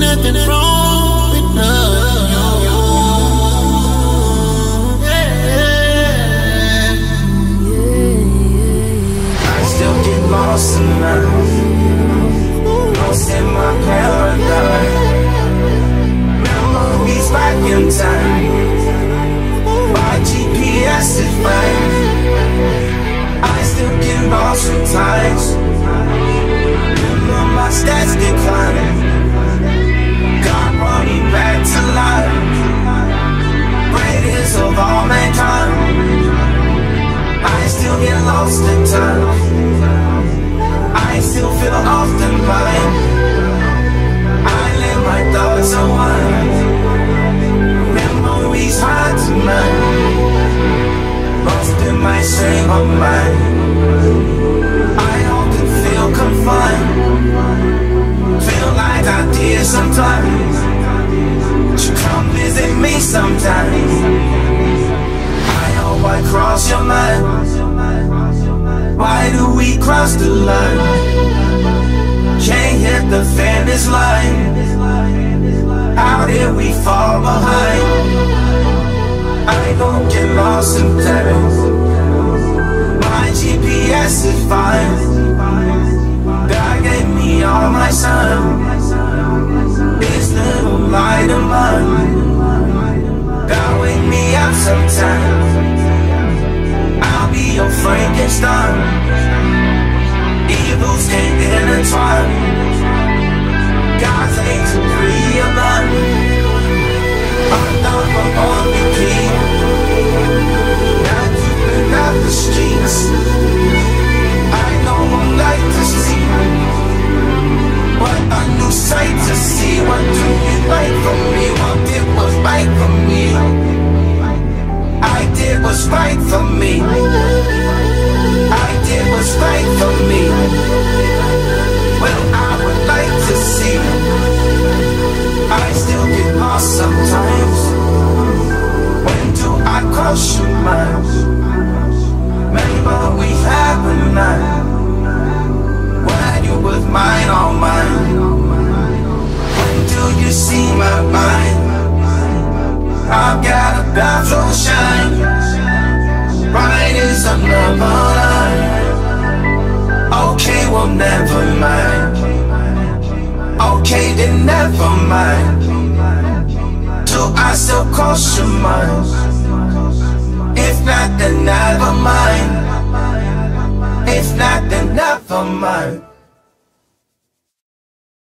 nothing wrong with love. I still get lost in love, lost in my paradise. Memories back in time, my GPS is right. I still get lost sometimes. Remember my stats declining. God brought me back to life. Greatest of all mankind. I still get lost at times. I still feel often blind. I let my thoughts unwind. Memories hard to mind. Lost in my frame of mind. I often feel confined. Feel like I did sometimes. You come visit me sometimes. I hope I cross your mind. Why do we cross the line? Can't hit the finish line. How did we fall behind? I don't get lost sometimes. My GPS is fine. God gave me all my signs. This little light of mine. God wake me up sometimes. I'll be your Frankenstein. Evils can't intertwine. God's angels realign. I'm done for all the king. Now keeping out the streets. I know I'm like to see. What a new sight to see. What do you like from me? What did was right for me? I did what's right for me. I did what's right for me. Well, I would like to see. I still get lost sometimes. When do I cross your mind? Remember we had a night when you was mine, all mine. When do you see my mind? I've got a bathroom shine. Right is another line. Okay, well never mind. Okay, then never mind. Do I still cross your mind? If not, then never mind. If not, then never mind.